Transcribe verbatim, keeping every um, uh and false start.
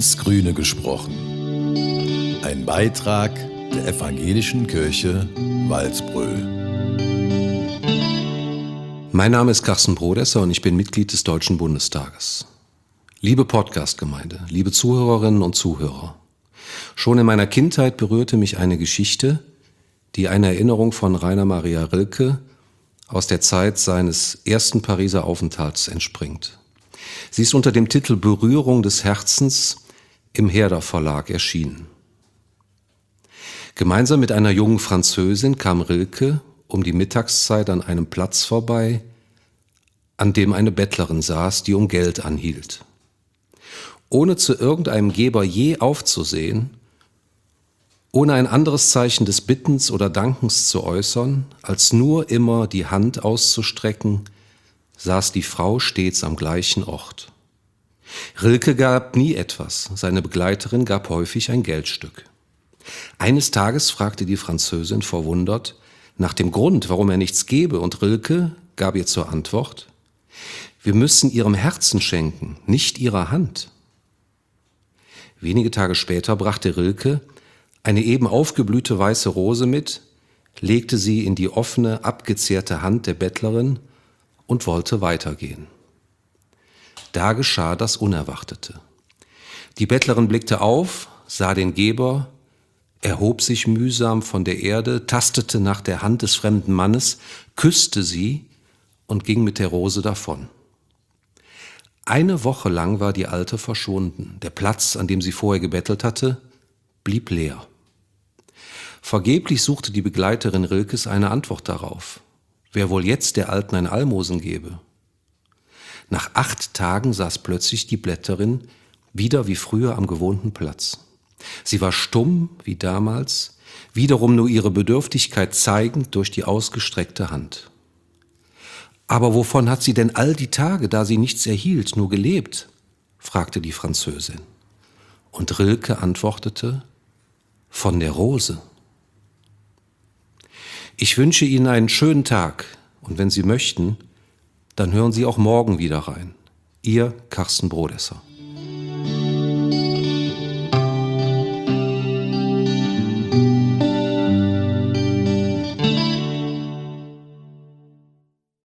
ins Grüne gesprochen. Ein Beitrag der Evangelischen Kirche Walsbröl. Mein Name ist Carsten Brodesser und ich bin Mitglied des Deutschen Bundestages. Liebe Podcast-Gemeinde, liebe Zuhörerinnen und Zuhörer, schon in meiner Kindheit berührte mich eine Geschichte, die einer Erinnerung von Rainer Maria Rilke aus der Zeit seines ersten Pariser Aufenthalts entspringt. Sie ist unter dem Titel Berührung des Herzens im Herder Verlag erschienen. Gemeinsam mit einer jungen Französin kam Rilke um die Mittagszeit an einem Platz vorbei, an dem eine Bettlerin saß, die um Geld anhielt. Ohne zu irgendeinem Geber je aufzusehen, ohne ein anderes Zeichen des Bittens oder Dankens zu äußern, als nur immer die Hand auszustrecken, saß die Frau stets am gleichen Ort. Rilke gab nie etwas, seine Begleiterin gab häufig ein Geldstück. Eines Tages fragte die Französin verwundert nach dem Grund, warum er nichts gebe, und Rilke gab ihr zur Antwort: Wir müssen ihrem Herzen schenken, nicht ihrer Hand. Wenige Tage später brachte Rilke eine eben aufgeblühte weiße Rose mit, legte sie in die offene, abgezehrte Hand der Bettlerin und wollte weitergehen. Da geschah das Unerwartete. Die Bettlerin blickte auf, sah den Geber, erhob sich mühsam von der Erde, tastete nach der Hand des fremden Mannes, küsste sie und ging mit der Rose davon. Eine Woche lang war die Alte verschwunden. Der Platz, an dem sie vorher gebettelt hatte, blieb leer. Vergeblich suchte die Begleiterin Rilkes eine Antwort darauf, wer wohl jetzt der Alten ein Almosen gebe. Nach acht Tagen saß plötzlich die Bettlerin wieder wie früher am gewohnten Platz. Sie war stumm wie damals, wiederum nur ihre Bedürftigkeit zeigend durch die ausgestreckte Hand. »Aber wovon hat sie denn all die Tage, da sie nichts erhielt, nur gelebt?« fragte die Französin. Und Rilke antwortete: »Von der Rose.« Ich wünsche Ihnen einen schönen Tag und wenn Sie möchten, dann hören Sie auch morgen wieder rein. Ihr Carsten Brodesser.